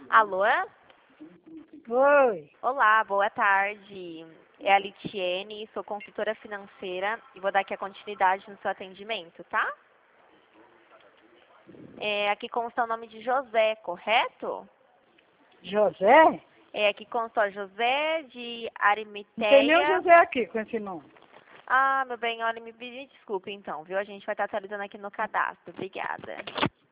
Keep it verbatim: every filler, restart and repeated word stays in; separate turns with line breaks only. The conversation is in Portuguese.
Alô?
Oi.
Olá, boa tarde. É a Litiene, sou consultora financeira e vou dar aqui a continuidade no seu atendimento, tá? É, aqui consta o nome de José, correto?
José?
É, aqui consta José de
Não tem nenhum
Arimateia.
José aqui com esse nome.
Ah, meu bem, olha, me pedi desculpa então, viu? A gente vai estar atualizando aqui no cadastro. Obrigada.